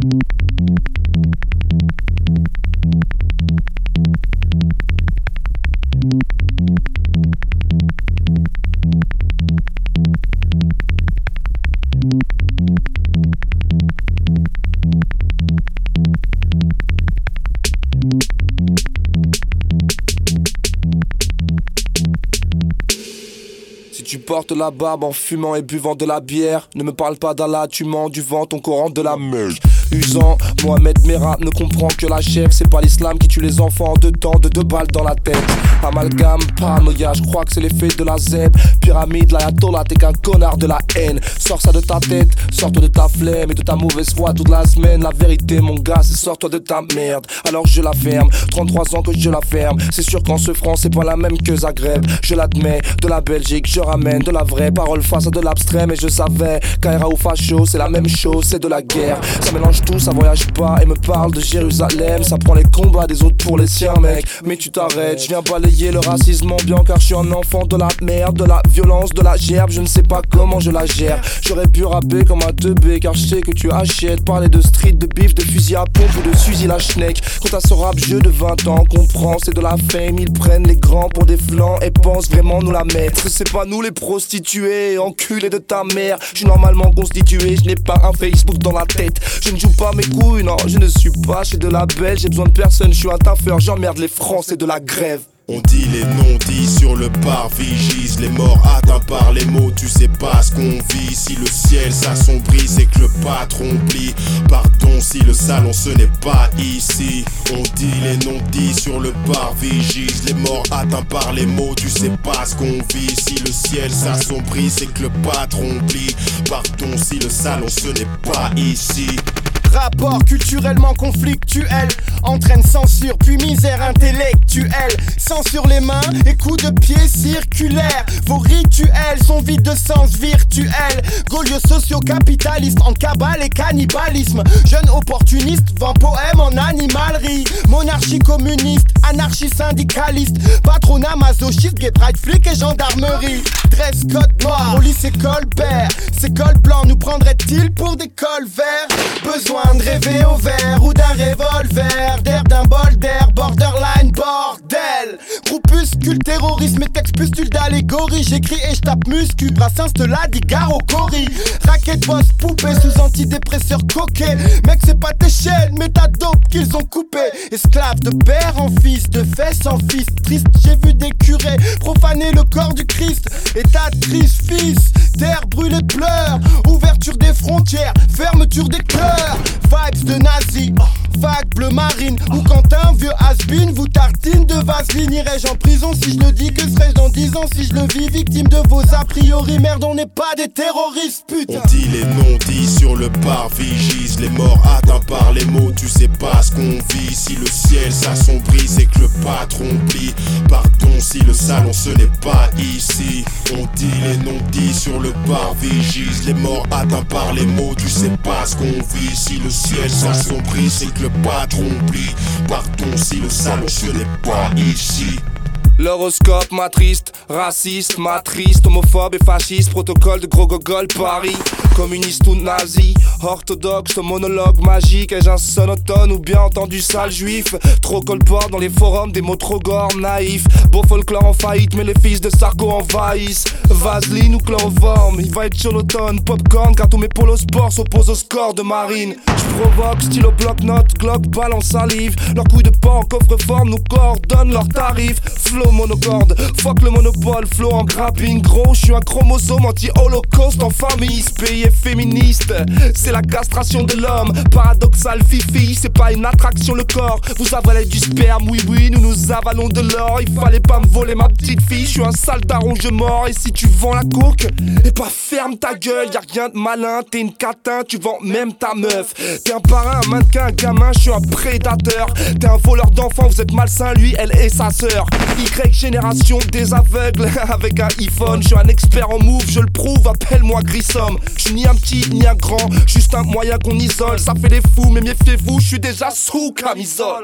Si tu portes la barbe en fumant et buvant de la bière, ne me parle pas d'Allah, tu mens du vent, ton Coran de la merde. Usant, Mohamed Merah ne comprend que la chef. C'est pas l'islam qui tue les enfants en 2 temps, de 2 balles dans la tête. Amalgame, paranoïa, je crois que c'est l'effet de la zèbre. Pyramide, l'ayatollah, t'es qu'un connard de la haine. Sors ça de ta tête, sors-toi de ta flemme et de ta mauvaise foi toute la semaine. La vérité mon gars, c'est sors-toi de ta merde. Alors je la ferme, 33 ans que je la ferme. C'est sûr qu'en ce franc c'est pas la même que Zagreb. Je l'admets, de la Belgique, je ramène de la vraie parole face à de l'abstrait. Mais je savais, Kaira ou Facho, c'est la même chose, c'est de la guerre. Ça mélange tout, ça voyage pas et me parle de Jérusalem. Ça prend les combats des autres pour les siens mec. Mais tu t'arrêtes, je viens balayer le racisme ambiant. Car je suis un enfant de la merde, de la violence, de la gerbe. Je ne sais pas comment je la gère. J'aurais pu rapper comme un 2B car je sais que tu achètes. Parler de street, de bif, de fusil à pompe ou de fusil à schneck. Quand t'as ce rap jeu de 20 ans, comprends, c'est de la fame. Ils prennent les grands pour des flancs et pensent vraiment nous la mettre. C'est pas nous les prostituées, enculés de ta mère. Je suis normalement constitué, je n'ai pas un Facebook dans la tête. Je ne joue pas mes couilles, non, je ne suis pas chez de la belle. J'ai besoin de personne, je suis un taffeur, j'emmerde les Français de la grève. On dit les non-dits sur le parvis, gisent les morts atteints par les mots. Tu sais pas ce qu'on vit, si le ciel s'assombrit, c'est que le patron plie. Pardon si le salon ce n'est pas ici. On dit les non-dits sur le parvis, gisent les morts atteints par les mots. Tu sais pas ce qu'on vit, si le ciel s'assombrit, c'est que le patron plie. Pardon si le salon ce n'est pas ici. Rapport culturellement conflictuel entraîne censure puis misère intellectuelle. Sang sur les mains et coups de pied circulaires. Vos rituels sont vides de sens virtuel. Gaulieux socio-capitaliste en cabale et cannibalisme. Jeune opportuniste vend poème en animalerie. Monarchie communiste, anarchie syndicaliste. Patronat masochiste, gay pride, flic et gendarmerie. Dress code noir au lycée Colbert. Ces cols blancs nous prendraient-ils pour des cols verts? Besoin de rêver au vert ou d'un revolver, d'air d'un bol d'air, borderline bordel. Groupuscule, terrorisme et texte-pustule d'allégorie. J'écris et j'tape muscu, Brassens te l'a dit, gare au cori. Raquette, boss, poupée sous antidépresseur coquet. Mec c'est pas tes chaînes mais ta dope qu'ils ont coupé. Esclave de père en fils, de fesse en fils. Triste, j'ai vu des curés profaner le corps du Christ. Et ta triste fils, terre brûlée pleure. Ouverture des frontières, fermeture des cœurs. Vibes de nazi, vague bleu marine. Ou quand un vieux has-been vous tartine de vaseline. Irais-je en prison si je le dis? Que serais-je dans 10 ans si je le vis? Victime de vos a priori. Merde, on n'est pas des terroristes, putain. On dit les non-dits sur le parvis, gisent les morts atteints par les mots. Tu sais pas ce qu'on vit, si le ciel s'assombrit, c'est que le patron plie. Pardon si le salon ce n'est pas ici. On dit les non-dits sur le parvis, gisent les morts atteints par les mots. Tu sais pas ce qu'on vit, si le ciel s'assombrit, c'est que le patron plie. Pardon si le salon ce n'est pas ici. L'horoscope m'attriste, raciste, m'attriste, homophobe et fasciste, protocole de gros gogol Paris, communiste ou nazi, orthodoxe, monologue magique, ai-je un sonotone ou bien entendu sale juif? Trop colport dans les forums, des mots trop gore, naïfs, beau folklore en faillite, mais les fils de Sarko envahissent. Vaseline ou chloroforme, il va être chaud l'automne, popcorn, car tous mes polos sports s'opposent au score de Marine. J'provoque, stylo bloc-notes, glock, balle en salive, leurs couilles de porc en coffre-forme nous coordonnent leurs tarifs. Flow monocorde, fuck le monopole, flow en grappling gros, je suis un chromosome anti-holocauste en famille. Ce pays est féministe, c'est la castration de l'homme, paradoxal fifi, c'est pas une attraction le corps. Vous avalez du sperme, oui oui, nous avalons de l'or. Il fallait pas me voler ma petite fille, je suis un sale daron, je mords. Et si tu vends la coke, et pas ferme ta gueule, y'a rien de malin, t'es une catin, tu vends même ta meuf. T'es un parrain, un mannequin, un gamin, je suis un prédateur. T'es un voleur d'enfants, vous êtes malsain, lui, elle et sa sœur. Y génération des aveugles avec un iPhone. Je suis un expert en move, je le prouve, appelle-moi Grissom. Je suis ni un petit ni un grand, juste un moyen qu'on isole. Ça fait les fous, mais méfiez-vous, je suis déjà sous camisole.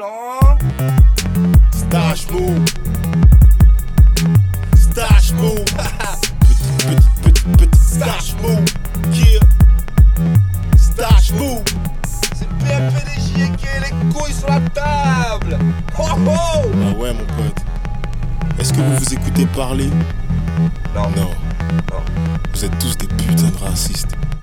Stash move, stash move, petit stash move, yeah, stash move. C'est bien Ouais, mon pote. Est-ce que vous vous écoutez parler? Non. Non. Vous êtes tous des putains de racistes.